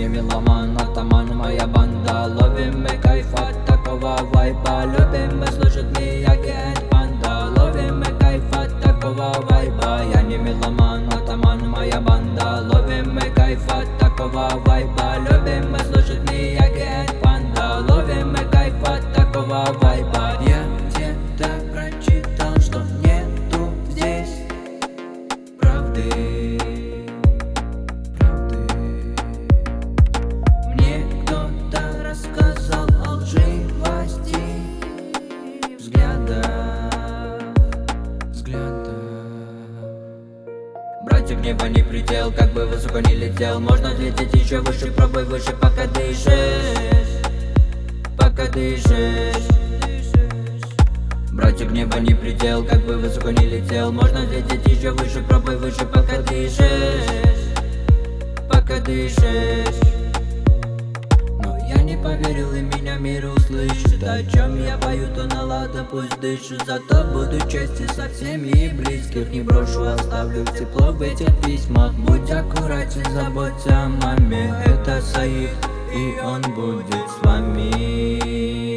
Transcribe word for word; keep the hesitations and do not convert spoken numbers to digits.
не меломан, атаман, моя банда. Ловим мы кайф от такого вайба. Любим мы слушать Мияги and Панда. Ловим мы кайф от такого вайба. Я не меломан, атаман, моя банда. Ловим мы кайф от такого вайба. Любим мы слушать Мияги and Панда. Ловим мы кайф от такого вайба. Я где-то прочитал, что нету здесь правды. Мне кто-то рассказал о лживости взгляда, взгляда. Братья, небо не предел, как бы высоко не летел. Можно взлететь еще выше, пробуй выше, пока дышишь, пока дышишь. Братья, небо не предел, как бы высоко не летел. Можно взлететь еще выше, пробуй выше, пока дышишь, пока дышишь. Но я не поверил, и меня мир услышит. О чем я пою, то наладно пусть дышит. Зато буду честен со всеми и близких. Не брошу, оставлю тепло в этих письмах. Будь аккуратен, заботься о маме. Это Саид, и он будет с вами.